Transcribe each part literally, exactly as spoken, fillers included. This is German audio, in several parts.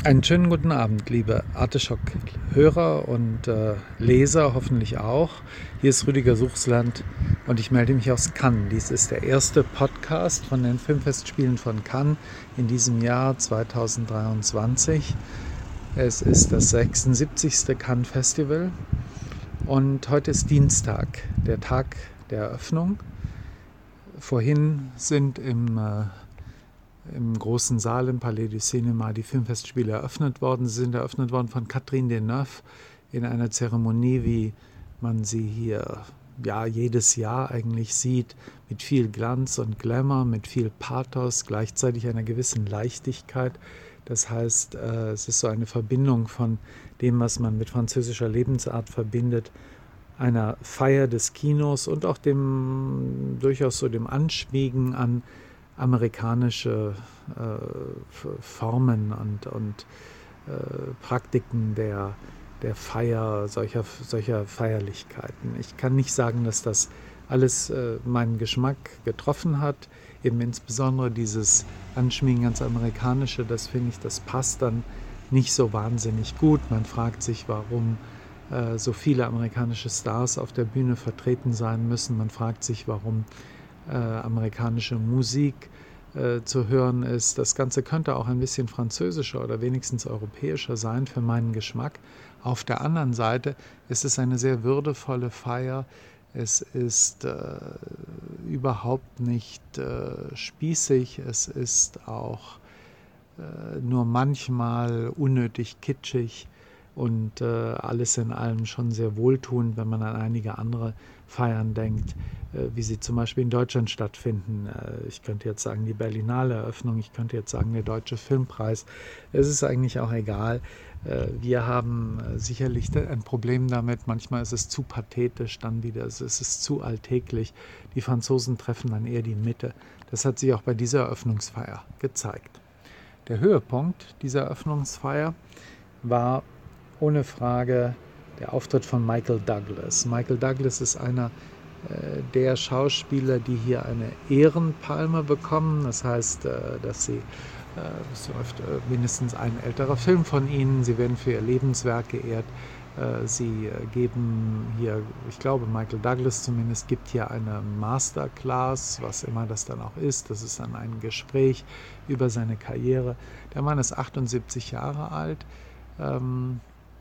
Einen schönen guten Abend, liebe Artischock-Hörer und äh, Leser, hoffentlich auch. Hier ist Rüdiger Suchsland und ich melde mich aus Cannes. Dies ist der erste Podcast von den Filmfestspielen von Cannes in diesem Jahr zweitausenddreiundzwanzig. Es ist das sechsundsiebzigste Cannes Festival und heute ist Dienstag, der Tag der Eröffnung. Vorhin sind im äh, im großen Saal im Palais du Cinéma die Filmfestspiele eröffnet worden. Sie sind eröffnet worden von Catherine Deneuve in einer Zeremonie, wie man sie hier ja, jedes Jahr eigentlich sieht, mit viel Glanz und Glamour, mit viel Pathos, gleichzeitig einer gewissen Leichtigkeit. Das heißt, äh, es ist so eine Verbindung von dem, was man mit französischer Lebensart verbindet, einer Feier des Kinos und auch dem durchaus so dem Anschmiegen an amerikanische äh, Formen und, und äh, Praktiken der, der Feier, solcher, solcher Feierlichkeiten. Ich kann nicht sagen, dass das alles äh, meinen Geschmack getroffen hat. Eben insbesondere dieses Anschmiegen ans Amerikanische, das finde ich, das passt dann nicht so wahnsinnig gut. Man fragt sich, warum äh, so viele amerikanische Stars auf der Bühne vertreten sein müssen. Man fragt sich, warum Äh, amerikanische Musik äh, zu hören ist. Das Ganze könnte auch ein bisschen französischer oder wenigstens europäischer sein für meinen Geschmack. Auf der anderen Seite ist es eine sehr würdevolle Feier. Es ist äh, überhaupt nicht äh, spießig. Es ist auch äh, nur manchmal unnötig kitschig und äh, alles in allem schon sehr wohltuend, wenn man an einige andere Feiern denkt, äh, wie sie zum Beispiel in Deutschland stattfinden. Äh, ich könnte jetzt sagen die Berlinale Eröffnung, ich könnte jetzt sagen der Deutsche Filmpreis. Es ist eigentlich auch egal. Äh, wir haben äh, sicherlich ein Problem damit. Manchmal ist es zu pathetisch, dann wieder es ist zu alltäglich. Die Franzosen treffen dann eher die Mitte. Das hat sich auch bei dieser Eröffnungsfeier gezeigt. Der Höhepunkt dieser Eröffnungsfeier war ohne Frage der Auftritt von Michael Douglas. Michael Douglas ist einer äh, der Schauspieler, die hier eine Ehrenpalme bekommen. Das heißt, äh, dass sie, äh, es läuft äh, mindestens ein älterer Film von ihnen. Sie werden für ihr Lebenswerk geehrt. Äh, sie äh, geben hier, ich glaube, Michael Douglas zumindest gibt hier eine Masterclass, was immer das dann auch ist. Das ist dann ein Gespräch über seine Karriere. Der Mann ist achtundsiebzig Jahre alt. Ähm,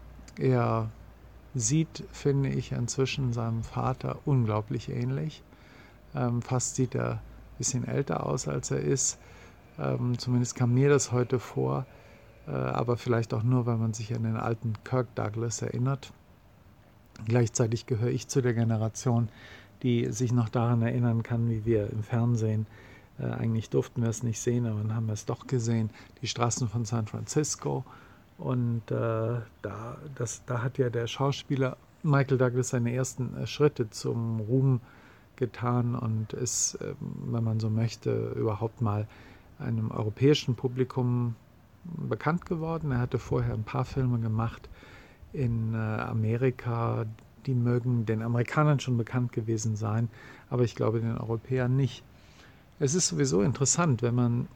Er sieht, finde ich, inzwischen seinem Vater unglaublich ähnlich. Ähm, fast sieht er ein bisschen älter aus, als er ist. Ähm, zumindest kam mir das heute vor. Äh, aber vielleicht auch nur, weil man sich an den alten Kirk Douglas erinnert. Gleichzeitig gehöre ich zu der Generation, die sich noch daran erinnern kann, wie wir im Fernsehen, äh, eigentlich durften wir es nicht sehen, aber dann haben wir es doch gesehen, die Straßen von San Francisco. Und äh, da, das, da hat ja der Schauspieler Michael Douglas seine ersten äh, Schritte zum Ruhm getan und ist, äh, wenn man so möchte, überhaupt mal einem europäischen Publikum bekannt geworden. Er hatte vorher ein paar Filme gemacht in äh, Amerika, die mögen den Amerikanern schon bekannt gewesen sein, aber ich glaube den Europäern nicht. Es ist sowieso interessant, wenn man,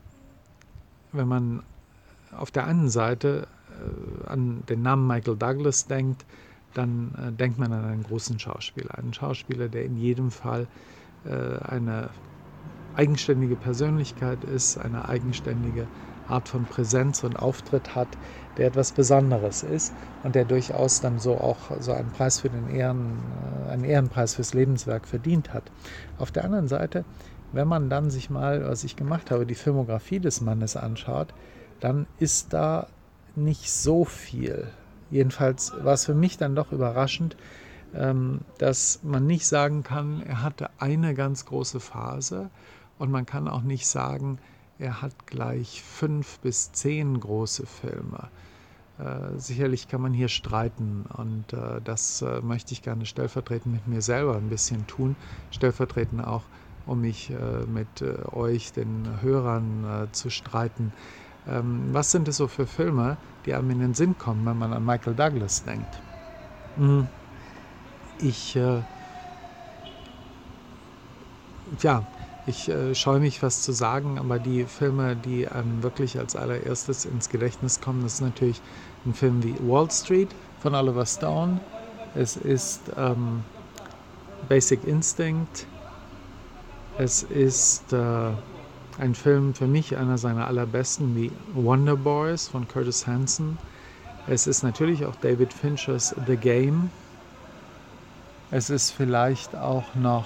wenn man auf der einen Seite an den Namen Michael Douglas denkt, dann äh, denkt man an einen großen Schauspieler. Einen Schauspieler, der in jedem Fall äh, eine eigenständige Persönlichkeit ist, eine eigenständige Art von Präsenz und Auftritt hat, der etwas Besonderes ist und der durchaus dann so auch so einen Preis für den Ehren, äh, einen Ehrenpreis fürs Lebenswerk verdient hat. Auf der anderen Seite, wenn man dann sich mal, was ich gemacht habe, die Filmografie des Mannes anschaut, dann ist da nicht so viel. Jedenfalls war es für mich dann doch überraschend, dass man nicht sagen kann, er hatte eine ganz große Phase und man kann auch nicht sagen, er hat gleich fünf bis zehn große Filme. Äh, sicherlich kann man hier streiten und äh, das äh, möchte ich gerne stellvertretend mit mir selber ein bisschen tun, stellvertretend auch, um mich äh, mit äh, euch, den Hörern, äh, zu streiten. Was sind es so für Filme, die einem in den Sinn kommen, wenn man an Michael Douglas denkt? Ich, äh, ja, Ich äh, scheue mich, was zu sagen, aber die Filme, die einem wirklich als allererstes ins Gedächtnis kommen, das ist natürlich ein Film wie Wall Street von Oliver Stone. Es ist ähm, Basic Instinct. Es ist äh, ein Film für mich, einer seiner allerbesten, wie Wonder Boys von Curtis Hanson. Es ist natürlich auch David Finchers The Game. Es ist vielleicht auch noch,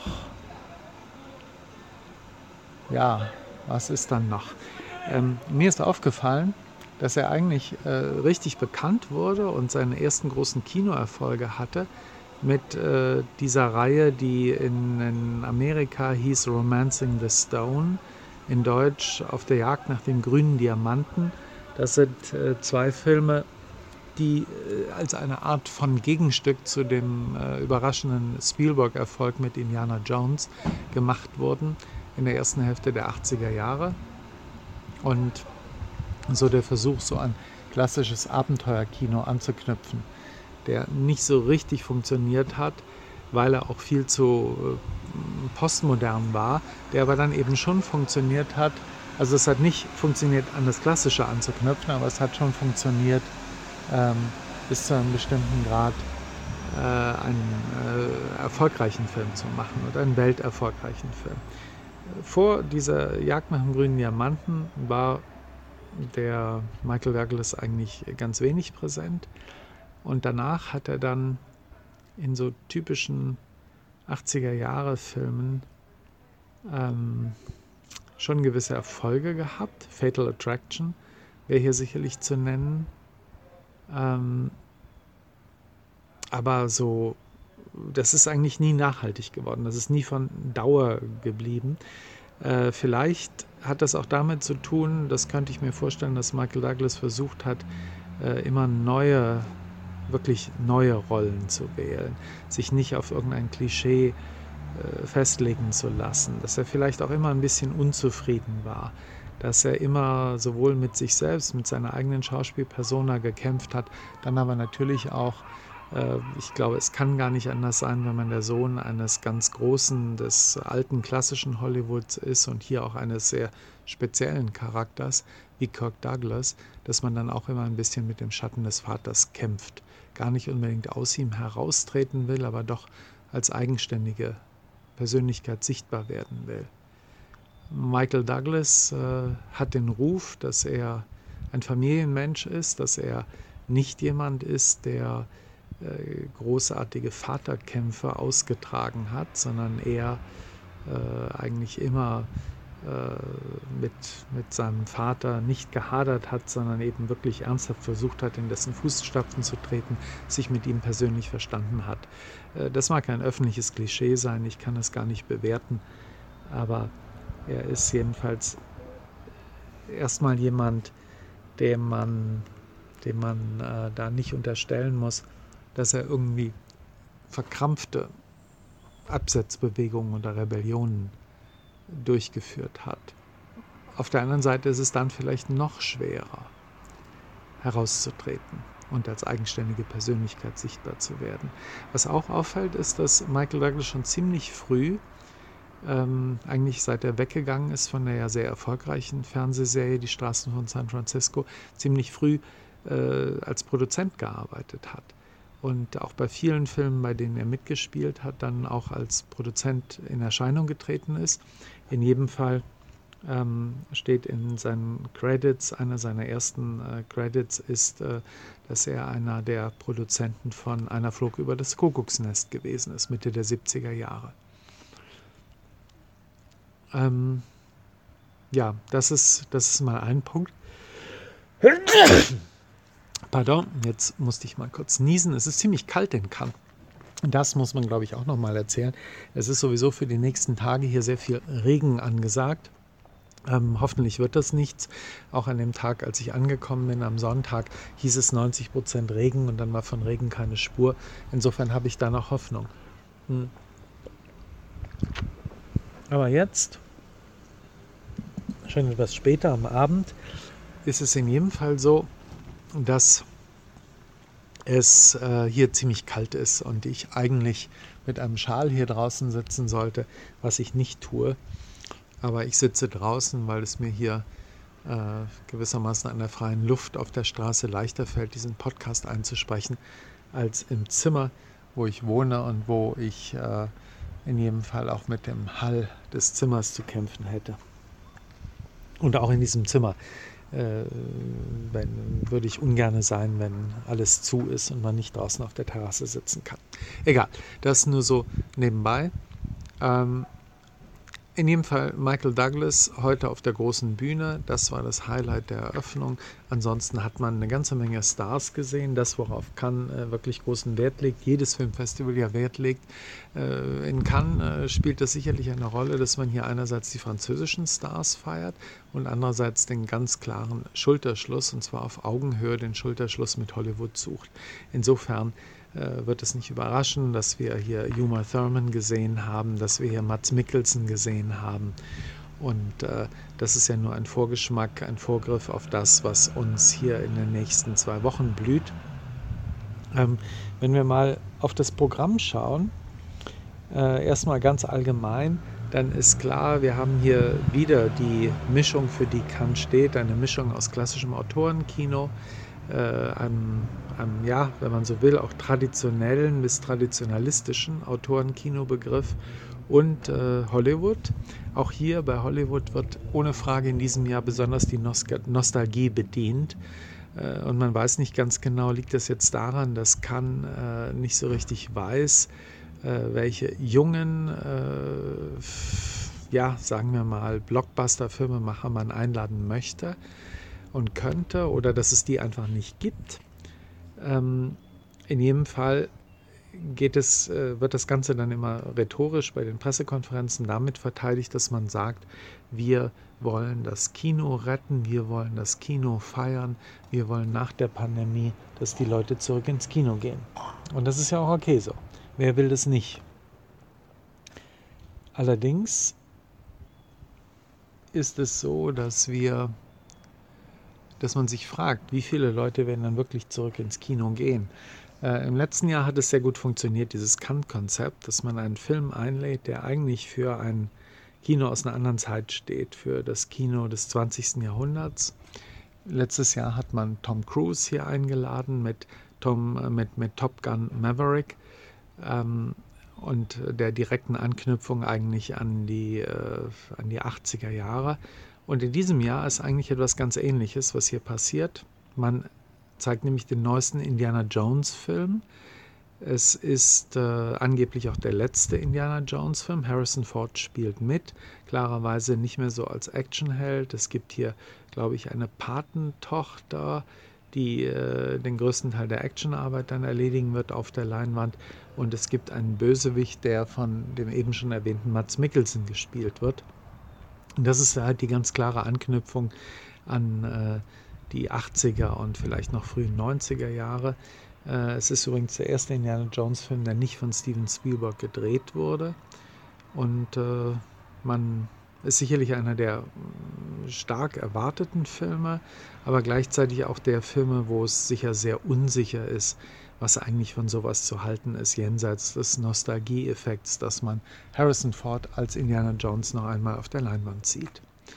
ja, was ist dann noch? Ähm, mir ist aufgefallen, dass er eigentlich äh, richtig bekannt wurde und seine ersten großen Kinoerfolge hatte mit äh, dieser Reihe, die in, in Amerika hieß Romancing the Stone, in Deutsch Auf der Jagd nach dem grünen Diamanten. Das sind äh, zwei Filme, die äh, als eine Art von Gegenstück zu dem äh, überraschenden Spielberg-Erfolg mit Indiana Jones gemacht wurden in der ersten Hälfte der achtziger Jahre. Und so der Versuch, so ein klassisches Abenteuerkino anzuknüpfen, der nicht so richtig funktioniert hat, weil er auch viel zu äh, postmodern war, der aber dann eben schon funktioniert hat. Also es hat nicht funktioniert, an das Klassische anzuknüpfen, aber es hat schon funktioniert, ähm, bis zu einem bestimmten Grad äh, einen äh, erfolgreichen Film zu machen oder einen welterfolgreichen Film. Vor dieser Jagd nach dem grünen Diamanten war der Michael Douglas eigentlich ganz wenig präsent. Und danach hat er dann in so typischen achtziger-Jahre-Filmen ähm, schon gewisse Erfolge gehabt. Fatal Attraction wäre hier sicherlich zu nennen. Ähm, aber so, das ist eigentlich nie nachhaltig geworden. Das ist nie von Dauer geblieben. Äh, vielleicht hat das auch damit zu tun, das könnte ich mir vorstellen, dass Michael Douglas versucht hat, äh, immer neue wirklich neue Rollen zu wählen, sich nicht auf irgendein Klischee äh, festlegen zu lassen, dass er vielleicht auch immer ein bisschen unzufrieden war, dass er immer sowohl mit sich selbst, mit seiner eigenen Schauspielpersona gekämpft hat, dann aber natürlich auch, äh, ich glaube, es kann gar nicht anders sein, wenn man der Sohn eines ganz großen, des alten klassischen Hollywoods ist und hier auch eines sehr speziellen Charakters wie Kirk Douglas, dass man dann auch immer ein bisschen mit dem Schatten des Vaters kämpft. Gar nicht unbedingt aus ihm heraustreten will, aber doch als eigenständige Persönlichkeit sichtbar werden will. Michael Douglas äh, hat den Ruf, dass er ein Familienmensch ist, dass er nicht jemand ist, der äh, großartige Vaterkämpfe ausgetragen hat, sondern er äh, eigentlich immer Mit, mit seinem Vater nicht gehadert hat, sondern eben wirklich ernsthaft versucht hat, in dessen Fußstapfen zu treten, sich mit ihm persönlich verstanden hat. Das mag ein öffentliches Klischee sein, ich kann das gar nicht bewerten, aber er ist jedenfalls erstmal jemand, dem man, dem man äh, da nicht unterstellen muss, dass er irgendwie verkrampfte Absetzbewegungen oder Rebellionen durchgeführt hat. Auf der anderen Seite ist es dann vielleicht noch schwerer, herauszutreten und als eigenständige Persönlichkeit sichtbar zu werden. Was auch auffällt, ist, dass Michael Douglas schon ziemlich früh, ähm, eigentlich seit er weggegangen ist von der ja sehr erfolgreichen Fernsehserie Die Straßen von San Francisco, ziemlich früh äh, als Produzent gearbeitet hat. Und auch bei vielen Filmen, bei denen er mitgespielt hat, dann auch als Produzent in Erscheinung getreten ist. In jedem Fall ähm, steht in seinen Credits, einer seiner ersten äh, Credits ist, äh, dass er einer der Produzenten von Einer flog über das Kuckucksnest gewesen ist, Mitte der siebziger Jahre. Ähm, ja, das ist, das ist mal ein Punkt. Pardon, jetzt musste ich mal kurz niesen. Es ist ziemlich kalt in Cannes. Das muss man, glaube ich, auch nochmal erzählen. Es ist sowieso für die nächsten Tage hier sehr viel Regen angesagt. Ähm, hoffentlich wird das nichts. Auch an dem Tag, als ich angekommen bin, am Sonntag, hieß es neunzig Prozent Regen und dann war von Regen keine Spur. Insofern habe ich da noch Hoffnung. Hm. Aber jetzt, schon etwas später am Abend, ist es in jedem Fall so, dass es äh, hier ziemlich kalt ist und ich eigentlich mit einem Schal hier draußen sitzen sollte, was ich nicht tue. Aber ich sitze draußen, weil es mir hier äh, gewissermaßen an der freien Luft auf der Straße leichter fällt, diesen Podcast einzusprechen, als im Zimmer, wo ich wohne und wo ich äh, in jedem Fall auch mit dem Hall des Zimmers zu kämpfen hätte. Und auch in diesem Zimmer äh, wenn, würde ich ungern sein, wenn alles zu ist und man nicht draußen auf der Terrasse sitzen kann. Egal, das nur so nebenbei. Ähm, In jedem Fall Michael Douglas heute auf der großen Bühne. Das war das Highlight der Eröffnung. Ansonsten hat man eine ganze Menge Stars gesehen, das worauf Cannes äh, wirklich großen Wert legt, jedes Filmfestival ja Wert legt. Äh, in Cannes äh, spielt es sicherlich eine Rolle, dass man hier einerseits die französischen Stars feiert und andererseits den ganz klaren Schulterschluss, und zwar auf Augenhöhe den Schulterschluss mit Hollywood sucht. Insofern wird es nicht überraschen, dass wir hier Uma Thurman gesehen haben, dass wir hier Mads Mikkelsen gesehen haben. Und äh, das ist ja nur ein Vorgeschmack, ein Vorgriff auf das, was uns hier in den nächsten zwei Wochen blüht. Ähm, wenn wir mal auf das Programm schauen, äh, erstmal ganz allgemein, dann ist klar, wir haben hier wieder die Mischung, für die Cannes steht, eine Mischung aus klassischem Autorenkino, äh, einem, einem, ja, wenn man so will, auch traditionellen bis traditionalistischen Autorenkinobegriff und äh, Hollywood. Auch hier bei Hollywood wird ohne Frage in diesem Jahr besonders die Nost- Nostalgie bedient. Äh, und man weiß nicht ganz genau, liegt das jetzt daran, dass Cannes äh, nicht so richtig weiß, äh, welche jungen, äh, ja, sagen wir mal, Blockbuster-Filmemacher man einladen möchte und könnte, oder dass es die einfach nicht gibt. Ähm, in jedem Fall geht es, äh, wird das Ganze dann immer rhetorisch bei den Pressekonferenzen damit verteidigt, dass man sagt, wir wollen das Kino retten, wir wollen das Kino feiern, wir wollen nach der Pandemie, dass die Leute zurück ins Kino gehen. Und das ist ja auch okay so. Wer will das nicht? Allerdings ist es so, dass wir dass man sich fragt, wie viele Leute werden dann wirklich zurück ins Kino gehen. Äh, Im letzten Jahr hat es sehr gut funktioniert, dieses Cannes-Konzept, dass man einen Film einlädt, der eigentlich für ein Kino aus einer anderen Zeit steht, für das Kino des zwanzigsten Jahrhunderts. Letztes Jahr hat man Tom Cruise hier eingeladen mit, Tom, äh, mit, mit Top Gun Maverick ähm, und der direkten Anknüpfung eigentlich an die, äh, an die achtziger Jahre. Und in diesem Jahr ist eigentlich etwas ganz Ähnliches, was hier passiert. Man zeigt nämlich den neuesten Indiana Jones-Film. Es ist äh, angeblich auch der letzte Indiana Jones-Film. Harrison Ford spielt mit, klarerweise nicht mehr so als Actionheld. Es gibt hier, glaube ich, eine Patentochter, die äh, den größten Teil der Actionarbeit dann erledigen wird auf der Leinwand. Und es gibt einen Bösewicht, der von dem eben schon erwähnten Mads Mikkelsen gespielt wird. Und das ist halt die ganz klare Anknüpfung an äh, die achtziger und vielleicht noch frühen neunziger Jahre. Äh, es ist übrigens der erste Indiana Jones-Film, der nicht von Steven Spielberg gedreht wurde. Und äh, man ist sicherlich einer der stark erwarteten Filme, aber gleichzeitig auch der Filme, wo es sicher sehr unsicher ist, was eigentlich von sowas zu halten ist, jenseits des Nostalgie-Effekts, dass man Harrison Ford als Indiana Jones noch einmal auf der Leinwand sieht.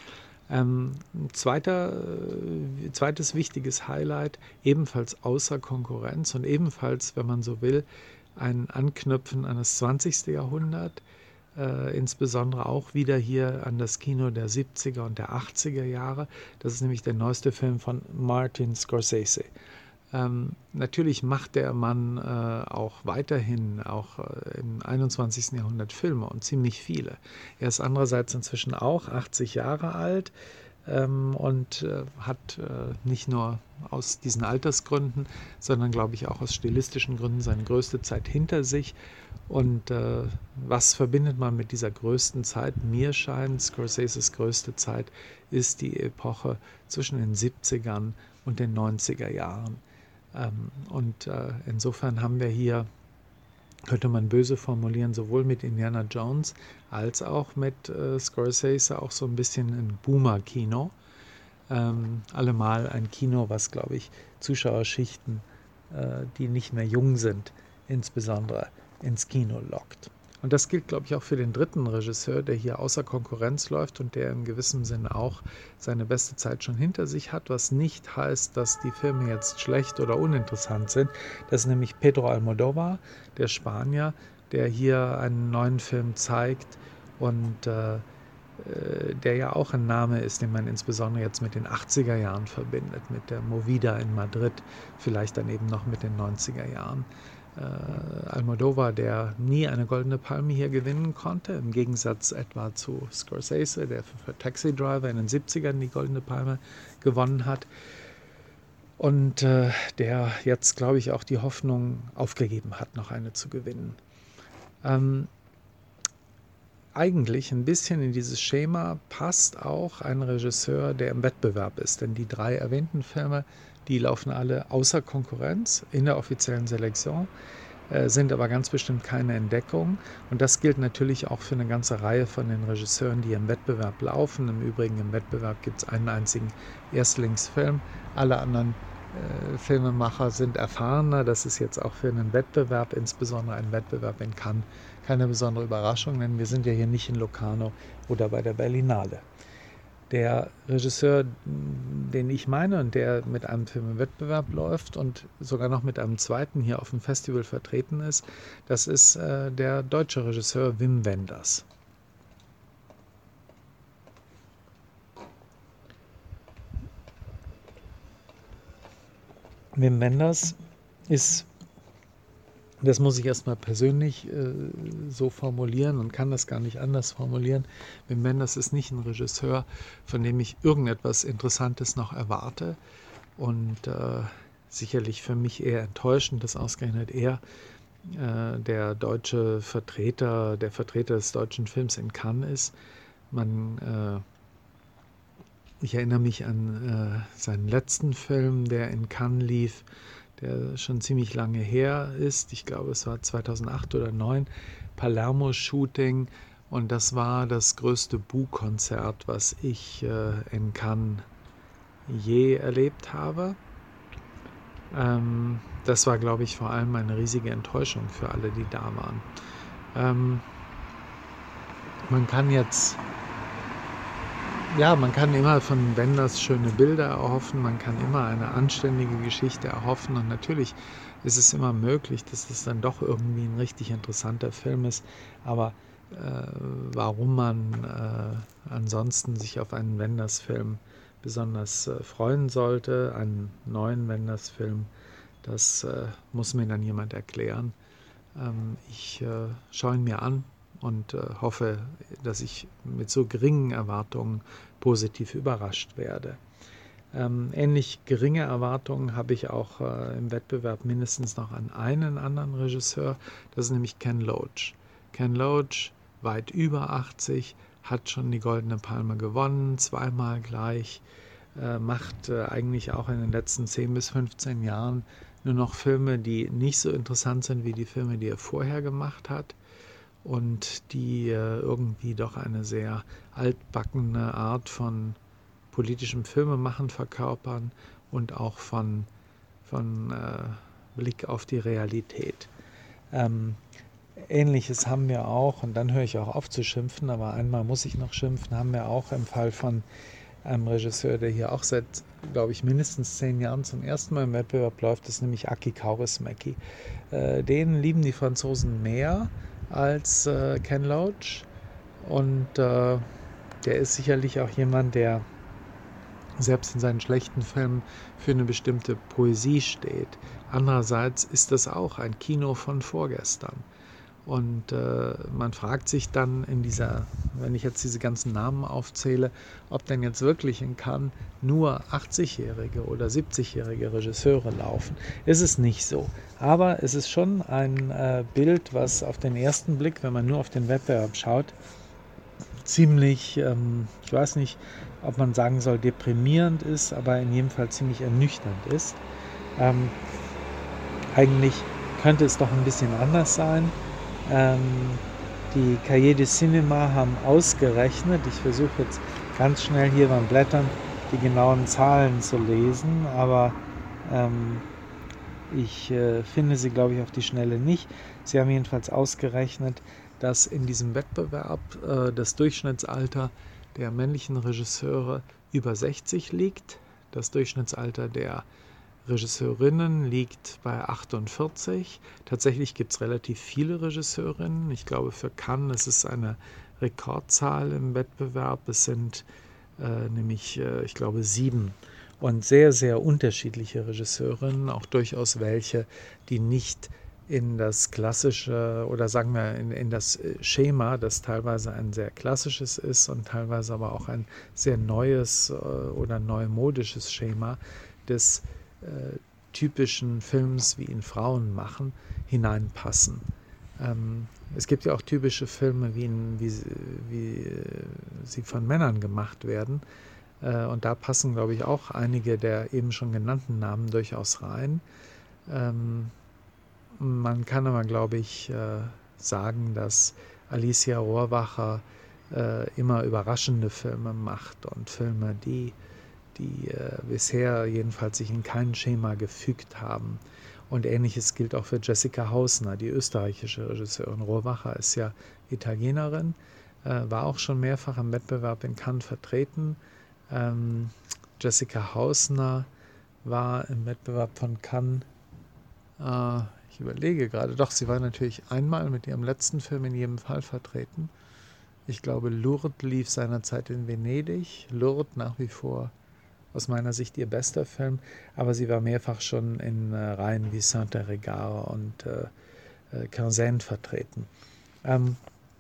Ähm, zweiter, äh, zweites wichtiges Highlight, ebenfalls außer Konkurrenz und ebenfalls, wenn man so will, ein Anknüpfen an das zwanzigste Jahrhundert, äh, insbesondere auch wieder hier an das Kino der siebziger und der achtziger Jahre. Das ist nämlich der neueste Film von Martin Scorsese. Ähm, natürlich macht der Mann äh, auch weiterhin, auch äh, im einundzwanzigsten Jahrhundert Filme und ziemlich viele. Er ist andererseits inzwischen auch achtzig Jahre alt ähm, und äh, hat äh, nicht nur aus diesen Altersgründen, sondern glaube ich auch aus stilistischen Gründen seine größte Zeit hinter sich. Und äh, was verbindet man mit dieser größten Zeit? Mir scheint, Scorseses größte Zeit ist die Epoche zwischen den siebzigern und den neunziger Jahren. Ähm, und äh, insofern haben wir hier, könnte man böse formulieren, sowohl mit Indiana Jones als auch mit äh, Scorsese auch so ein bisschen ein Boomer-Kino. Ähm, allemal ein Kino, was, glaube ich, Zuschauerschichten, äh, die nicht mehr jung sind, insbesondere ins Kino lockt. Und das gilt, glaube ich, auch für den dritten Regisseur, der hier außer Konkurrenz läuft und der in gewissem Sinne auch seine beste Zeit schon hinter sich hat, was nicht heißt, dass die Filme jetzt schlecht oder uninteressant sind. Das ist nämlich Pedro Almodóvar, der Spanier, der hier einen neuen Film zeigt und äh, der ja auch ein Name ist, den man insbesondere jetzt mit den achtziger Jahren verbindet, mit der Movida in Madrid, vielleicht dann eben noch mit den neunziger Jahren. Äh, Almodóvar, der nie eine Goldene Palme hier gewinnen konnte, im Gegensatz etwa zu Scorsese, der für, für Taxi Driver in den siebzigern die Goldene Palme gewonnen hat und äh, der jetzt, glaube ich, auch die Hoffnung aufgegeben hat, noch eine zu gewinnen. Ähm, Eigentlich ein bisschen in dieses Schema passt auch ein Regisseur, der im Wettbewerb ist. Denn die drei erwähnten Filme, die laufen alle außer Konkurrenz in der offiziellen Selektion, äh, sind aber ganz bestimmt keine Entdeckung. Und das gilt natürlich auch für eine ganze Reihe von den Regisseuren, die im Wettbewerb laufen. Im Übrigen im Wettbewerb gibt es einen einzigen Erstlingsfilm. Alle anderen äh, Filmemacher sind erfahrener. Das ist jetzt auch für einen Wettbewerb, insbesondere ein Wettbewerb in Cannes, keine besondere Überraschung, denn wir sind ja hier nicht in Locarno oder bei der Berlinale. Der Regisseur, den ich meine und der mit einem Film im Wettbewerb läuft und sogar noch mit einem zweiten hier auf dem Festival vertreten ist, das ist äh, der deutsche Regisseur Wim Wenders. Wim Wenders ist, das muss ich erstmal persönlich äh, so formulieren und kann das gar nicht anders formulieren. Wim Wenders ist nicht ein Regisseur, von dem ich irgendetwas Interessantes noch erwarte. Und äh, sicherlich für mich eher enttäuschend, dass ausgerechnet er, äh, der deutsche Vertreter, der Vertreter des deutschen Films in Cannes ist. Man, äh, ich erinnere mich an äh, seinen letzten Film, der in Cannes lief, der schon ziemlich lange her ist. Ich glaube, es war zweitausendacht oder zweitausendneun, Palermo-Shooting. Und das war das größte Bu-Konzert, was ich äh, in Cannes je erlebt habe. Ähm, das war, glaube ich, vor allem eine riesige Enttäuschung für alle, die da waren. Ähm, man kann jetzt Ja, man kann immer von Wenders schöne Bilder erhoffen, man kann immer eine anständige Geschichte erhoffen und natürlich ist es immer möglich, dass es dann doch irgendwie ein richtig interessanter Film ist, aber äh, warum man äh, ansonsten sich auf einen Wenders-Film besonders äh, freuen sollte, einen neuen Wenders-Film, das äh, muss mir dann jemand erklären. Ähm, ich äh, schaue ihn mir an und äh, hoffe, dass ich mit so geringen Erwartungen positiv überrascht werde. Ähm, ähnlich geringe Erwartungen habe ich auch äh, im Wettbewerb mindestens noch an einen anderen Regisseur, das ist nämlich Ken Loach. Ken Loach, weit über achtzig, hat schon die Goldene Palme gewonnen, zweimal gleich, äh, macht äh, eigentlich auch in den letzten zehn bis fünfzehn Jahren nur noch Filme, die nicht so interessant sind wie die Filme, die er vorher gemacht hat. Und die äh, irgendwie doch eine sehr altbackene Art von politischem Filmemachen verkörpern und auch von, von äh, Blick auf die Realität. Ähm, Ähnliches haben wir auch, und dann höre ich auch auf zu schimpfen, aber einmal muss ich noch schimpfen, haben wir auch im Fall von einem Regisseur, der hier auch seit, glaube ich, mindestens zehn Jahren zum ersten Mal im Wettbewerb läuft, das ist nämlich Aki Kaurismäki. Äh, den lieben die Franzosen mehr als äh, Ken Loach und äh, der ist sicherlich auch jemand, der selbst in seinen schlechten Filmen für eine bestimmte Poesie steht. Andererseits ist das auch ein Kino von vorgestern. Und äh, man fragt sich dann in dieser, wenn ich jetzt diese ganzen Namen aufzähle, ob denn jetzt wirklich in Cannes nur achtzigjährige oder siebzigjährige Regisseure laufen. Ist es nicht so. Aber es ist schon ein äh, Bild, was auf den ersten Blick, wenn man nur auf den Wettbewerb schaut, ziemlich, ähm, ich weiß nicht, ob man sagen soll, deprimierend ist, aber in jedem Fall ziemlich ernüchternd ist. Ähm, eigentlich könnte es doch ein bisschen anders sein. Ähm, die Cahiers du Cinéma haben ausgerechnet, ich versuche jetzt ganz schnell hier beim Blättern die genauen Zahlen zu lesen, aber ähm, ich äh, finde sie, glaube ich, auf die Schnelle nicht. Sie haben jedenfalls ausgerechnet, dass in diesem Wettbewerb äh, das Durchschnittsalter der männlichen Regisseure über sechzig liegt. Das Durchschnittsalter der Regisseurinnen liegt bei achtundvierzig. Tatsächlich gibt es relativ viele Regisseurinnen. Ich glaube, für Cannes ist es eine Rekordzahl im Wettbewerb. Es sind äh, nämlich, äh, ich glaube, sieben. Und sehr, sehr unterschiedliche Regisseurinnen, auch durchaus welche, die nicht in das klassische oder sagen wir in, in das Schema, das teilweise ein sehr klassisches ist und teilweise aber auch ein sehr neues äh, oder neumodisches Schema des äh, typischen Films, wie ihn Frauen machen, hineinpassen. Ähm, es gibt ja auch typische Filme, wie, in, wie, wie äh, sie von Männern gemacht werden. Äh, und da passen, glaube ich, auch einige der eben schon genannten Namen durchaus rein. Ähm, Man kann aber, glaube ich, äh, sagen, dass Alicia Rohrwacher äh, immer überraschende Filme macht und Filme, die, die äh, bisher jedenfalls sich in kein Schema gefügt haben. Und Ähnliches gilt auch für Jessica Hausner, die österreichische Regisseurin. Rohrwacher ist ja Italienerin, äh, war auch schon mehrfach im Wettbewerb in Cannes vertreten. Ähm, Jessica Hausner war im Wettbewerb von Cannes äh, Ich überlege gerade, doch, sie war natürlich einmal mit ihrem letzten Film in jedem Fall vertreten. Ich glaube, Lourdes lief seinerzeit in Venedig. Lourdes nach wie vor aus meiner Sicht ihr bester Film, aber sie war mehrfach schon in äh, Reihen wie Saint-Regard und äh, äh, Quinzaine vertreten. Ähm,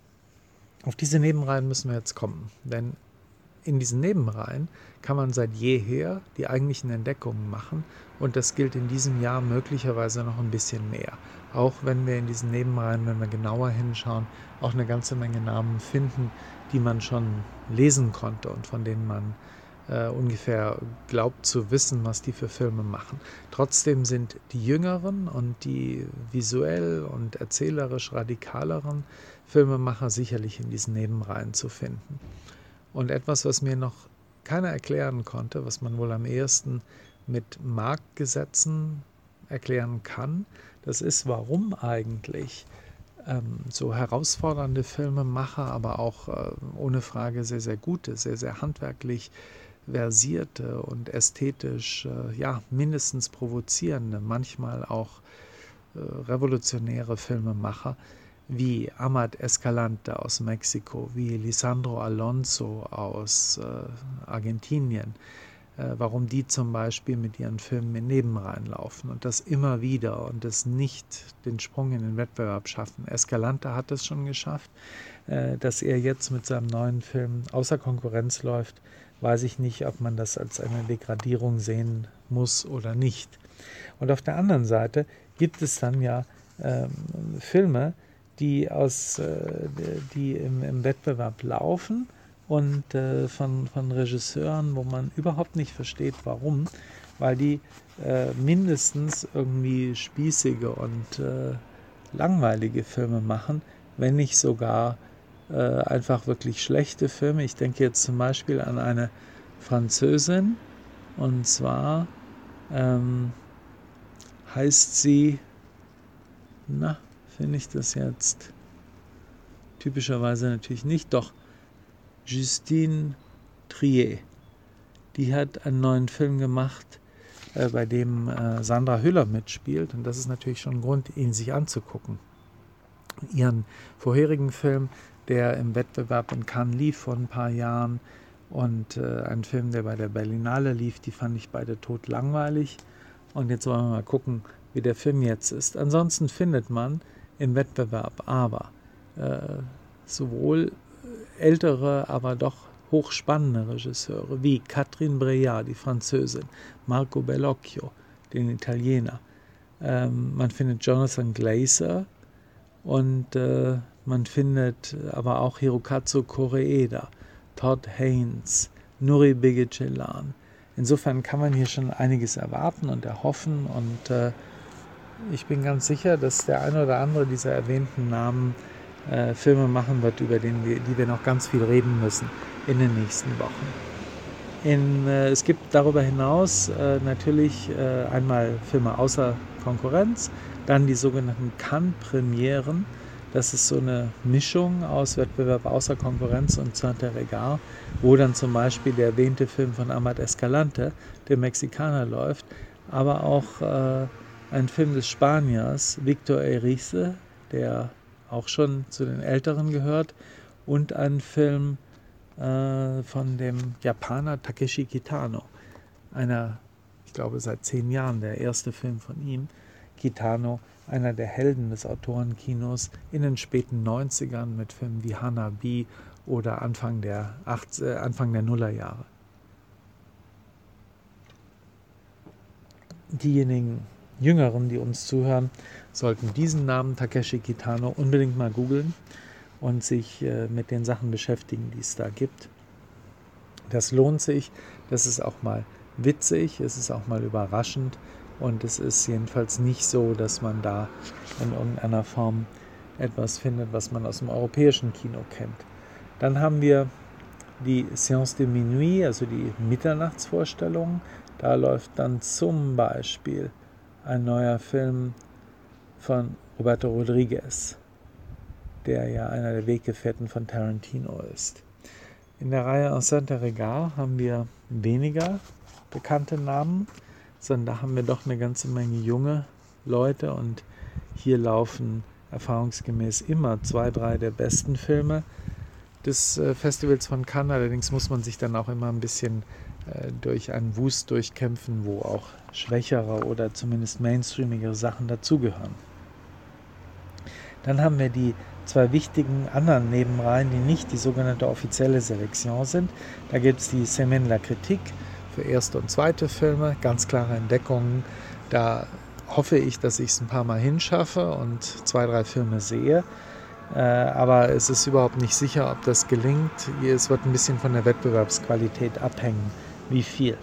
auf diese Nebenreihen müssen wir jetzt kommen, denn in diesen Nebenreihen kann man seit jeher die eigentlichen Entdeckungen machen und das gilt in diesem Jahr möglicherweise noch ein bisschen mehr. Auch wenn wir in diesen Nebenreihen, wenn wir genauer hinschauen, auch eine ganze Menge Namen finden, die man schon lesen konnte und von denen man äh, ungefähr glaubt zu wissen, was die für Filme machen. Trotzdem sind die jüngeren und die visuell und erzählerisch radikaleren Filmemacher sicherlich in diesen Nebenreihen zu finden. Und etwas, was mir noch keiner erklären konnte, was man wohl am ehesten mit Marktgesetzen erklären kann, das ist, warum eigentlich ähm, so herausfordernde Filmemacher, aber auch äh, ohne Frage sehr, sehr gute, sehr, sehr handwerklich versierte und ästhetisch äh, ja, mindestens provozierende, manchmal auch äh, revolutionäre Filmemacher, wie Amat Escalante aus Mexiko, wie Lisandro Alonso aus äh, Argentinien, äh, warum die zum Beispiel mit ihren Filmen in Nebenreihen laufen und das immer wieder und das nicht den Sprung in den Wettbewerb schaffen. Escalante hat es schon geschafft, äh, dass er jetzt mit seinem neuen Film außer Konkurrenz läuft, weiß ich nicht, ob man das als eine Degradierung sehen muss oder nicht. Und auf der anderen Seite gibt es dann ja äh, Filme, die, aus, äh, die im, im Wettbewerb laufen und äh, von, von Regisseuren, wo man überhaupt nicht versteht, warum, weil die äh, mindestens irgendwie spießige und äh, langweilige Filme machen, wenn nicht sogar äh, einfach wirklich schlechte Filme. Ich denke jetzt zum Beispiel an eine Französin, und zwar ähm, heißt sie, na, finde ich das jetzt typischerweise natürlich nicht, doch Justine Triet. Die hat einen neuen Film gemacht, äh, bei dem äh, Sandra Hüller mitspielt und das ist natürlich schon ein Grund, ihn sich anzugucken. Ihren vorherigen Film, der im Wettbewerb in Cannes lief vor ein paar Jahren und äh, ein Film, der bei der Berlinale lief, die fand ich beide totlangweilig und jetzt wollen wir mal gucken, wie der Film jetzt ist. Ansonsten findet man im Wettbewerb aber äh, sowohl ältere, aber doch hochspannende Regisseure wie Catherine Breillat, die Französin, Marco Bellocchio, den Italiener. Ähm, man findet Jonathan Glazer und äh, man findet aber auch Hirokazu Koreeda, Todd Haynes, Nuri Bilge Ceylan. Insofern kann man hier schon einiges erwarten und erhoffen und äh, ich bin ganz sicher, dass der eine oder andere dieser erwähnten Namen äh, Filme machen wird, über den wir, die wir noch ganz viel reden müssen in den nächsten Wochen. In, äh, es gibt darüber hinaus äh, natürlich äh, einmal Filme außer Konkurrenz, dann die sogenannten Cannes-Premieren. Das ist so eine Mischung aus Wettbewerb außer Konkurrenz und Saint-Regard, wo dann zum Beispiel der erwähnte Film von Amat Escalante, der Mexikaner, läuft, aber auch äh, ein Film des Spaniers, Victor Erice, der auch schon zu den Älteren gehört, und ein Film äh, von dem Japaner Takeshi Kitano, einer, ich glaube seit zehn Jahren der erste Film von ihm. Kitano, einer der Helden des Autorenkinos in den späten neunzigern mit Filmen wie Hanabi oder Anfang der, achtziger, äh, Anfang der Nullerjahre. Diejenigen Jüngeren, die uns zuhören, sollten diesen Namen Takeshi Kitano unbedingt mal googeln und sich äh, mit den Sachen beschäftigen, die es da gibt. Das lohnt sich, das ist auch mal witzig, es ist auch mal überraschend und es ist jedenfalls nicht so, dass man da in irgendeiner Form etwas findet, was man aus dem europäischen Kino kennt. Dann haben wir die Séance de Minuit, also die Mitternachtsvorstellung. Da läuft dann zum Beispiel ein neuer Film von Roberto Rodriguez, der ja einer der Weggefährten von Tarantino ist. In der Reihe En Saint-Regard haben wir weniger bekannte Namen, sondern da haben wir doch eine ganze Menge junge Leute und hier laufen erfahrungsgemäß immer zwei, drei der besten Filme des äh, Festivals von Cannes. Allerdings muss man sich dann auch immer ein bisschen äh, durch einen Wust durchkämpfen, wo auch schwächere oder zumindest mainstreamigere Sachen dazugehören. Dann haben wir die zwei wichtigen anderen Nebenreihen, die nicht die sogenannte offizielle Selektion sind. Da gibt es die Semaine la Critique für erste und zweite Filme, ganz klare Entdeckungen. Da hoffe ich, dass ich es ein paar Mal hinschaffe und zwei, drei Filme sehe. Äh, aber es ist überhaupt nicht sicher, ob das gelingt. Es wird ein bisschen von der Wettbewerbsqualität abhängen, wie viel.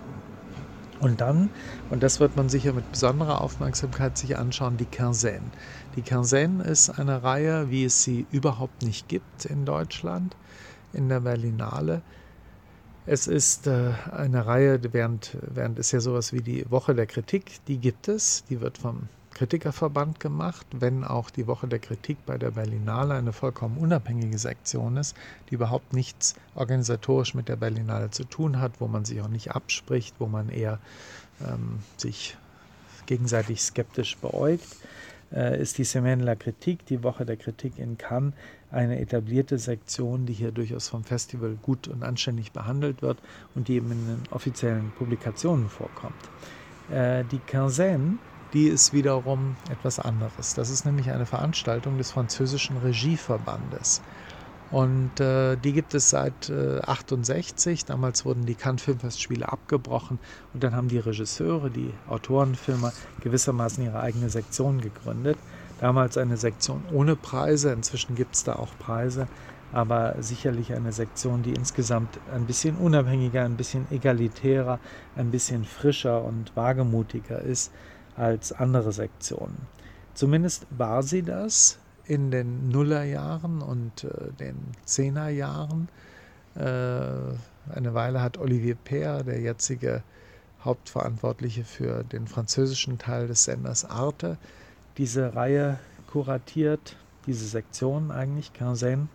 Und dann, und das wird man sicher mit besonderer Aufmerksamkeit sich anschauen, die Quinzaine. Die Quinzaine ist eine Reihe, wie es sie überhaupt nicht gibt in Deutschland, in der Berlinale. Es ist äh, eine Reihe, während, während es ja sowas wie die Woche der Kritik, die gibt es, die wird vom Kritikerverband gemacht, wenn auch die Woche der Kritik bei der Berlinale eine vollkommen unabhängige Sektion ist, die überhaupt nichts organisatorisch mit der Berlinale zu tun hat, wo man sich auch nicht abspricht, wo man eher ähm, sich gegenseitig skeptisch beäugt, äh, ist die Semaine la Critique, die Woche der Kritik in Cannes, eine etablierte Sektion, die hier durchaus vom Festival gut und anständig behandelt wird und die eben in den offiziellen Publikationen vorkommt. Äh, die Quinzaine, die ist wiederum etwas anderes. Das ist nämlich eine Veranstaltung des französischen Regieverbandes. Und äh, die gibt es seit äh, achtundsechzig. Damals wurden die Cannes Filmfestspiele abgebrochen und dann haben die Regisseure, die Autorenfilmer gewissermaßen ihre eigene Sektion gegründet. Damals eine Sektion ohne Preise, inzwischen gibt es da auch Preise, aber sicherlich eine Sektion, die insgesamt ein bisschen unabhängiger, ein bisschen egalitärer, ein bisschen frischer und wagemutiger ist als andere Sektionen. Zumindest war sie das in den Nullerjahren und äh, den Zehnerjahren. Äh, eine Weile hat Olivier Payer, der jetzige Hauptverantwortliche für den französischen Teil des Senders Arte, diese Reihe kuratiert, diese Sektion eigentlich, Quinzaine.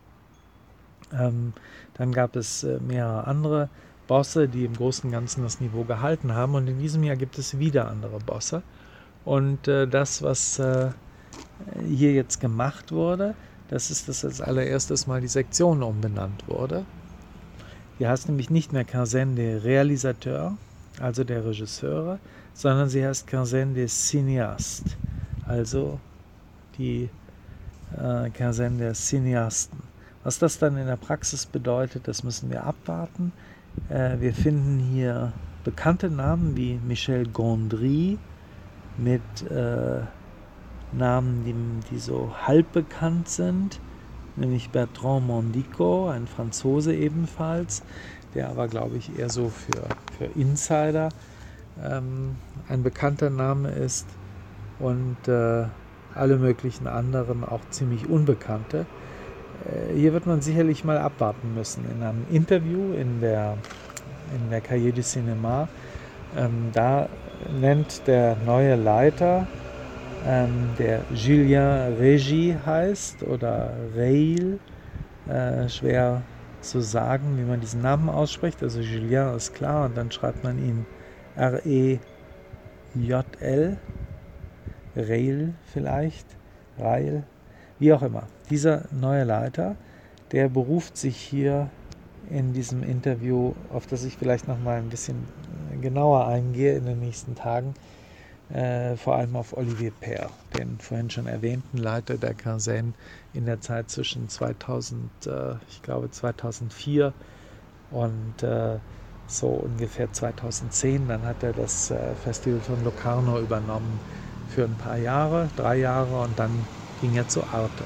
Ähm, dann gab es äh, mehrere andere Bosse, die im Großen und Ganzen das Niveau gehalten haben. Und in diesem Jahr gibt es wieder andere Bosse. Und äh, das, was äh, hier jetzt gemacht wurde, das ist, dass als allererstes mal die Sektion umbenannt wurde. Die heißt nämlich nicht mehr Quinzaine des Réalisateurs, also der Regisseure, sondern sie heißt Quinzaine des Cinéastes, also die äh, Quinzaine der Cineasten. Was das dann in der Praxis bedeutet, das müssen wir abwarten. Äh, wir finden hier bekannte Namen wie Michel Gondry mit äh, Namen, die, die so halb bekannt sind, nämlich Bertrand Mondico, ein Franzose ebenfalls, der aber, glaube ich, eher so für, für Insider ähm, ein bekannter Name ist und äh, alle möglichen anderen auch ziemlich unbekannte. Äh, hier wird man sicherlich mal abwarten müssen. In einem Interview in der, in der Cahiers du Cinéma, ähm, da nennt der neue Leiter ähm, der Julien Régy heißt oder Reil, äh, schwer zu sagen, wie man diesen Namen ausspricht. Also Julien ist klar und dann schreibt man ihn R E J L, Reil vielleicht, Reil, wie auch immer. Dieser neue Leiter, der beruft sich hier in diesem Interview, auf das ich vielleicht noch mal ein bisschen genauer eingehe in den nächsten Tagen, äh, vor allem auf Olivier Paire, den vorhin schon erwähnten Leiter der Quinzaine in der Zeit zwischen zweitausend, äh, ich glaube zweitausendvier und äh, so ungefähr zweitausendzehn. Dann hat er das äh, Festival von Locarno übernommen für ein paar Jahre, drei Jahre, und dann ging er zu Arte.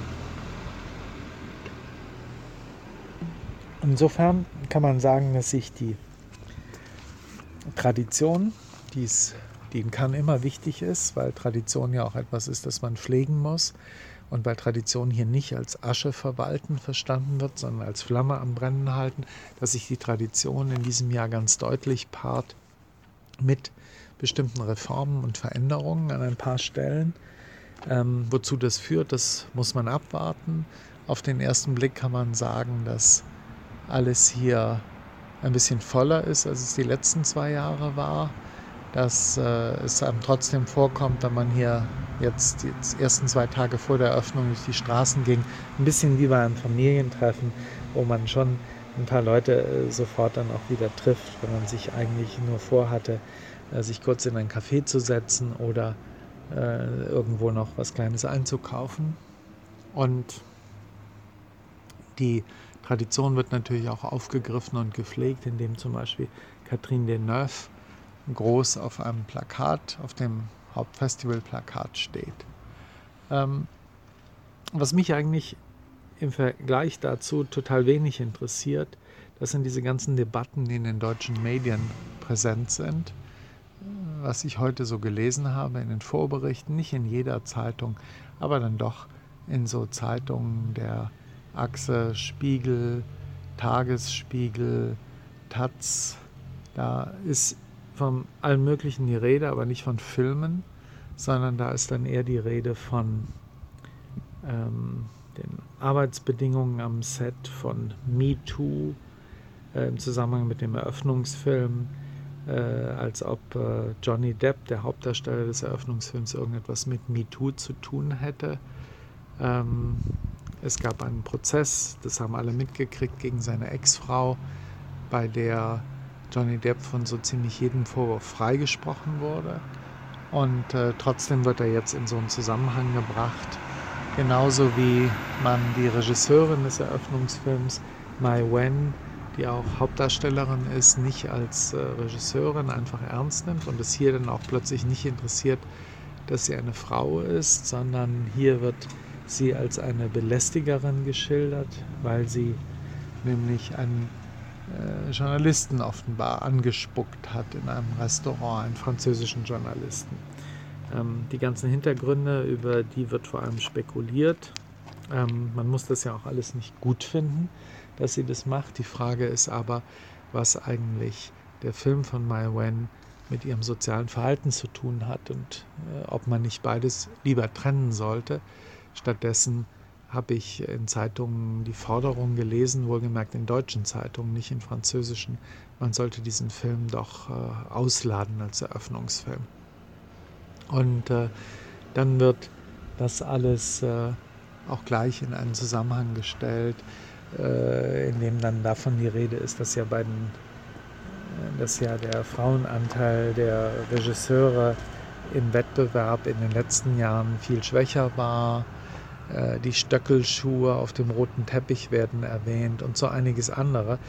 Insofern kann man sagen, dass sich die Tradition, die es die in Cannes immer wichtig ist, weil Tradition ja auch etwas ist, das man pflegen muss und weil Tradition hier nicht als Asche verwalten verstanden wird, sondern als Flamme am Brennen halten, dass sich die Tradition in diesem Jahr ganz deutlich paart mit bestimmten Reformen und Veränderungen an ein paar Stellen. Ähm, wozu das führt, das muss man abwarten. Auf den ersten Blick kann man sagen, dass alles hier ein bisschen voller ist, als es die letzten zwei Jahre war. Dass äh, es einem trotzdem vorkommt, wenn man hier jetzt die ersten zwei Tage vor der Eröffnung durch die Straßen ging, ein bisschen wie bei einem Familientreffen, wo man schon ein paar Leute äh, sofort dann auch wieder trifft, wenn man sich eigentlich nur vorhatte, äh, sich kurz in ein Café zu setzen oder äh, irgendwo noch was Kleines einzukaufen. Und die Tradition wird natürlich auch aufgegriffen und gepflegt, indem zum Beispiel Catherine Deneuve groß auf einem Plakat, auf dem Hauptfestivalplakat steht. Ähm, was mich eigentlich im Vergleich dazu total wenig interessiert, das sind diese ganzen Debatten, die in den deutschen Medien präsent sind. Was ich heute so gelesen habe in den Vorberichten, nicht in jeder Zeitung, aber dann doch in so Zeitungen der Achse, Spiegel, Tagesspiegel, Taz, da ist von allem Möglichen die Rede, aber nicht von Filmen, sondern da ist dann eher die Rede von ähm, den Arbeitsbedingungen am Set, von MeToo äh, im Zusammenhang mit dem Eröffnungsfilm, äh, als ob äh, Johnny Depp, der Hauptdarsteller des Eröffnungsfilms, irgendetwas mit MeToo zu tun hätte. Ähm, es gab einen Prozess, das haben alle mitgekriegt, gegen seine Ex-Frau, bei der Johnny Depp von so ziemlich jedem Vorwurf freigesprochen wurde. Und äh, trotzdem wird er jetzt in so einen Zusammenhang gebracht. Genauso wie man die Regisseurin des Eröffnungsfilms, Mai Wen, die auch Hauptdarstellerin ist, nicht als äh, Regisseurin einfach ernst nimmt und es hier dann auch plötzlich nicht interessiert, dass sie eine Frau ist, sondern hier wird sie als eine Belästigerin geschildert, weil sie nämlich einen Journalisten offenbar angespuckt hat in einem Restaurant, einen französischen Journalisten. Ähm, die ganzen Hintergründe, über die wird vor allem spekuliert. Ähm, man muss das ja auch alles nicht gut finden, dass sie das macht. Die Frage ist aber, was eigentlich der Film von Mai Wen mit ihrem sozialen Verhalten zu tun hat und äh, ob man nicht beides lieber trennen sollte. Stattdessen habe ich in Zeitungen die Forderung gelesen, wohlgemerkt in deutschen Zeitungen, nicht in französischen, man sollte diesen Film doch äh, ausladen als Eröffnungsfilm. Und äh, dann wird das alles äh, auch gleich in einen Zusammenhang gestellt, äh, in dem dann davon die Rede ist, dass ja bei den, äh, dass ja der Frauenanteil der Regisseure im Wettbewerb in den letzten Jahren viel schwächer war. Die Stöckelschuhe auf dem roten Teppich werden erwähnt und so einiges andere.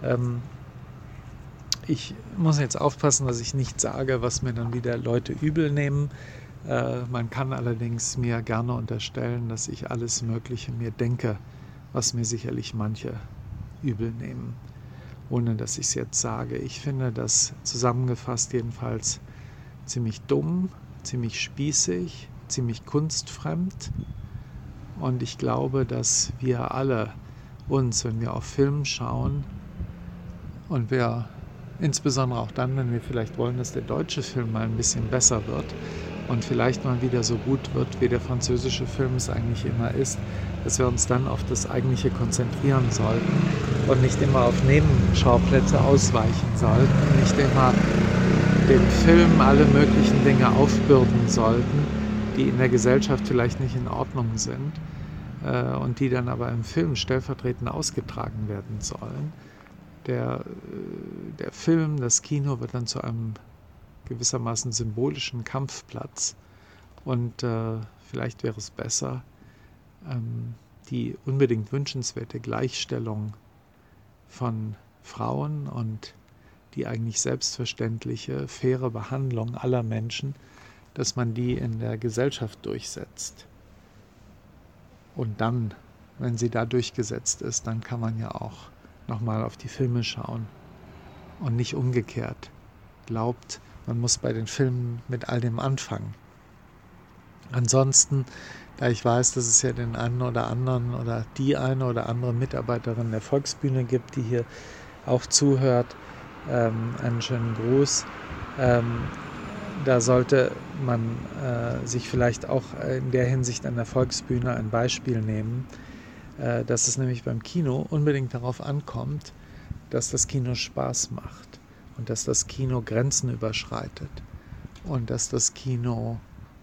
Ich muss jetzt aufpassen, dass ich nicht sage, was mir dann wieder Leute übel nehmen. Man kann allerdings mir gerne unterstellen, dass ich alles Mögliche mir denke, was mir sicherlich manche übel nehmen, ohne dass ich es jetzt sage. Ich finde das zusammengefasst jedenfalls ziemlich dumm, ziemlich spießig, ziemlich kunstfremd. Und ich glaube, dass wir alle uns, wenn wir auf Film schauen und wir insbesondere auch dann, wenn wir vielleicht wollen, dass der deutsche Film mal ein bisschen besser wird, und vielleicht mal wieder so gut wird, wie der französische Film es eigentlich immer ist, dass wir uns dann auf das Eigentliche konzentrieren sollten und nicht immer auf Nebenschauplätze ausweichen sollten, nicht immer dem Film alle möglichen Dinge aufbürden sollten, die in der Gesellschaft vielleicht nicht in Ordnung sind äh, und die dann aber im Film stellvertretend ausgetragen werden sollen. Der, der Film, das Kino wird dann zu einem gewissermaßen symbolischen Kampfplatz und äh, vielleicht wäre es besser, ähm, die unbedingt wünschenswerte Gleichstellung von Frauen und die eigentlich selbstverständliche, faire Behandlung aller Menschen, dass man die in der Gesellschaft durchsetzt. Und dann, wenn sie da durchgesetzt ist, dann kann man ja auch nochmal auf die Filme schauen und nicht umgekehrt glaubt, man muss bei den Filmen mit all dem anfangen. Ansonsten, da ich weiß, dass es ja den einen oder anderen oder die eine oder andere Mitarbeiterin der Volksbühne gibt, die hier auch zuhört, ähm, einen schönen Gruß. Ähm, da sollte man äh, sich vielleicht auch in der Hinsicht an der Volksbühne ein Beispiel nehmen, äh, dass es nämlich beim Kino unbedingt darauf ankommt, dass das Kino Spaß macht und dass das Kino Grenzen überschreitet und dass das Kino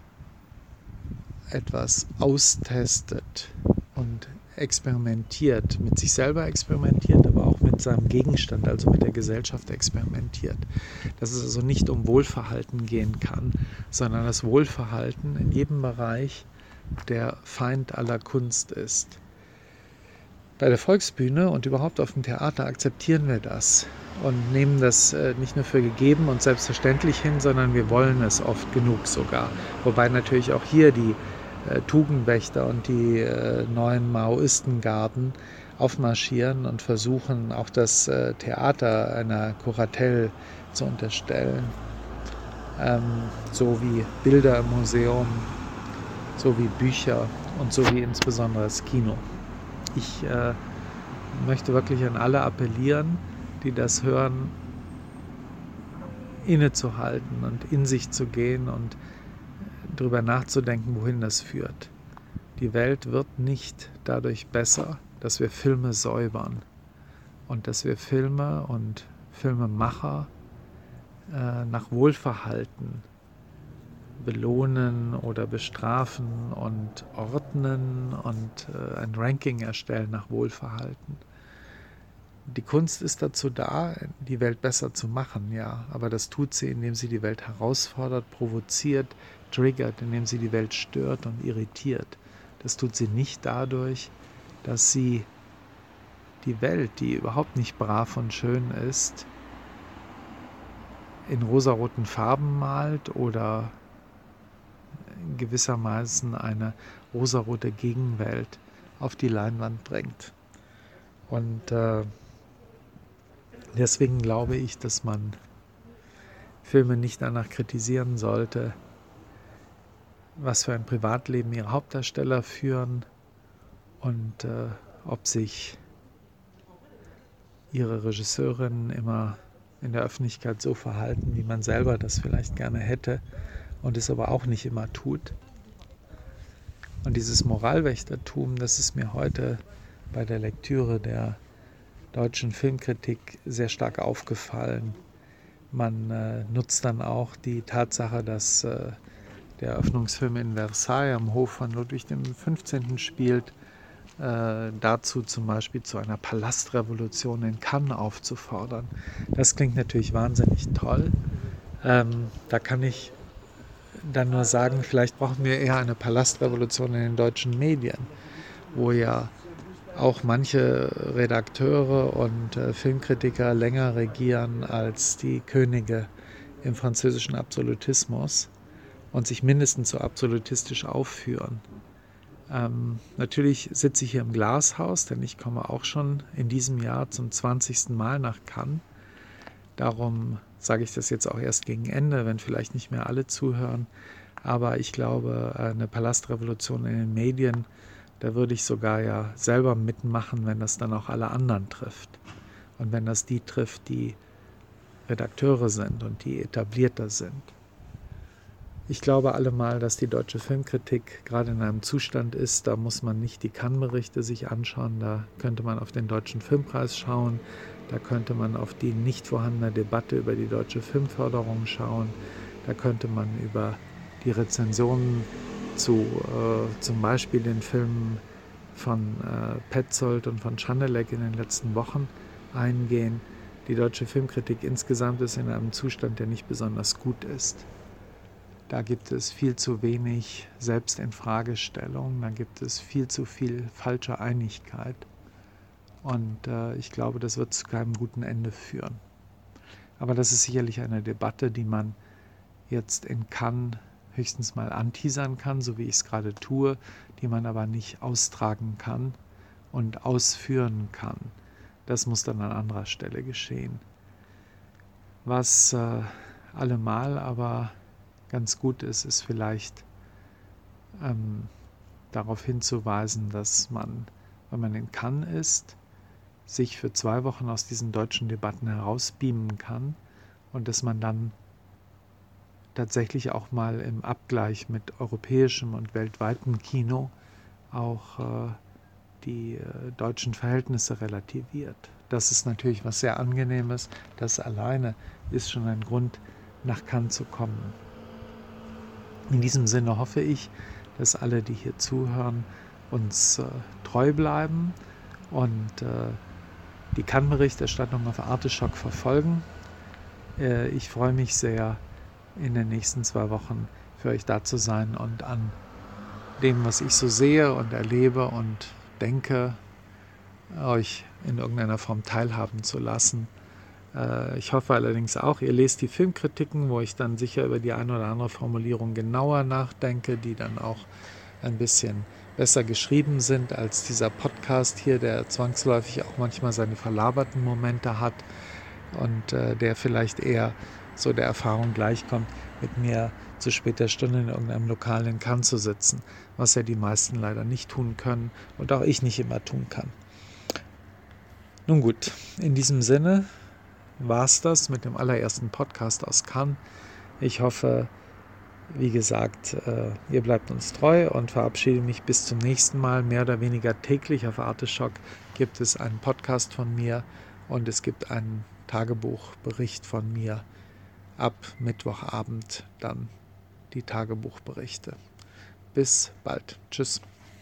etwas austestet und experimentiert, mit sich selber experimentiert, aber auch mit seinem Gegenstand, also mit der Gesellschaft experimentiert. Dass es also nicht um Wohlverhalten gehen kann, sondern das Wohlverhalten in jedem Bereich der Feind aller Kunst ist. Bei der Volksbühne und überhaupt auf dem Theater akzeptieren wir das und nehmen das nicht nur für gegeben und selbstverständlich hin, sondern wir wollen es oft genug sogar. Wobei natürlich auch hier die äh, Tugendwächter und die äh, neuen Maoistengarden aufmarschieren und versuchen, auch das äh, Theater einer Kuratell zu unterstellen. Ähm, so wie Bilder im Museum, so wie Bücher und so wie insbesondere das Kino. Ich äh, möchte wirklich an alle appellieren, die das hören, innezuhalten und in sich zu gehen und darüber nachzudenken, wohin das führt. Die Welt wird nicht dadurch besser, dass wir Filme säubern und dass wir Filme und Filmemacher äh, nach Wohlverhalten belohnen oder bestrafen und ordnen und äh, ein Ranking erstellen nach Wohlverhalten. Die Kunst ist dazu da, die Welt besser zu machen, ja, aber das tut sie, indem sie die Welt herausfordert, provoziert, triggert, indem sie die Welt stört und irritiert. Das tut sie nicht dadurch, dass sie die Welt, die überhaupt nicht brav und schön ist, in rosaroten Farben malt oder gewissermaßen eine rosarote Gegenwelt auf die Leinwand bringt. Und äh, deswegen glaube ich, dass man Filme nicht danach kritisieren sollte, was für ein Privatleben ihre Hauptdarsteller führen und äh, ob sich ihre Regisseurinnen immer in der Öffentlichkeit so verhalten, wie man selber das vielleicht gerne hätte und es aber auch nicht immer tut. Und dieses Moralwächtertum, das ist mir heute bei der Lektüre der deutschen Filmkritik sehr stark aufgefallen. Man äh, nutzt dann auch die Tatsache, dass äh, der Eröffnungsfilm in Versailles am Hof von Ludwig dem fünfzehnten spielt, äh, dazu zum Beispiel zu einer Palastrevolution in Cannes aufzufordern. Das klingt natürlich wahnsinnig toll. Ähm, da kann ich dann nur sagen, vielleicht brauchen wir eher eine Palastrevolution in den deutschen Medien, wo ja auch manche Redakteure und äh, Filmkritiker länger regieren als die Könige im französischen Absolutismus und sich mindestens so absolutistisch aufführen. Ähm, natürlich sitze ich hier im Glashaus, denn ich komme auch schon in diesem Jahr zum zwanzigsten Mal nach Cannes. Darum sage ich das jetzt auch erst gegen Ende, wenn vielleicht nicht mehr alle zuhören. Aber ich glaube, eine Palastrevolution in den Medien, da würde ich sogar ja selber mitmachen, wenn das dann auch alle anderen trifft. Und wenn das die trifft, die Redakteure sind und die etablierter sind. Ich glaube allemal, dass die deutsche Filmkritik gerade in einem Zustand ist, da muss man nicht die Cannes-Berichte sich anschauen, da könnte man auf den Deutschen Filmpreis schauen, da könnte man auf die nicht vorhandene Debatte über die deutsche Filmförderung schauen, da könnte man über die Rezensionen zu äh, zum Beispiel den Filmen von äh, Petzold und von Schandelek in den letzten Wochen eingehen. Die deutsche Filmkritik insgesamt ist in einem Zustand, der nicht besonders gut ist. Da gibt es viel zu wenig Selbstinfragestellung, da gibt es viel zu viel falsche Einigkeit. Und äh, ich glaube, das wird zu keinem guten Ende führen. Aber das ist sicherlich eine Debatte, die man jetzt in Cannes höchstens mal anteasern kann, so wie ich es gerade tue, die man aber nicht austragen kann und ausführen kann. Das muss dann an anderer Stelle geschehen. Was äh, allemal aber ganz gut ist, ist vielleicht ähm, darauf hinzuweisen, dass man, wenn man in Cannes ist, sich für zwei Wochen aus diesen deutschen Debatten herausbeamen kann und dass man dann tatsächlich auch mal im Abgleich mit europäischem und weltweitem Kino auch äh, die äh, deutschen Verhältnisse relativiert. Das ist natürlich was sehr Angenehmes. Das alleine ist schon ein Grund, nach Cannes zu kommen. In diesem Sinne hoffe ich, dass alle, die hier zuhören, uns äh, treu bleiben und äh, die Cannes-Berichterstattung auf Arteschock verfolgen. Äh, ich freue mich sehr, in den nächsten zwei Wochen für euch da zu sein und an dem, was ich so sehe und erlebe und denke, euch in irgendeiner Form teilhaben zu lassen. Ich hoffe allerdings auch, ihr lest die Filmkritiken, wo ich dann sicher über die eine oder andere Formulierung genauer nachdenke, die dann auch ein bisschen besser geschrieben sind als dieser Podcast hier, der zwangsläufig auch manchmal seine verlaberten Momente hat und äh, der vielleicht eher so der Erfahrung gleichkommt, mit mir zu später Stunde in irgendeinem Lokal in Cannes zu sitzen, was ja die meisten leider nicht tun können und auch ich nicht immer tun kann. Nun gut, in diesem Sinne war es das mit dem allerersten Podcast aus Cannes. Ich hoffe, wie gesagt, äh, ihr bleibt uns treu und verabschiede mich bis zum nächsten Mal. Mehr oder weniger täglich auf Arteschock gibt es einen Podcast von mir und es gibt einen Tagebuchbericht von mir. Ab Mittwochabend dann die Tagebuchberichte. Bis bald. Tschüss.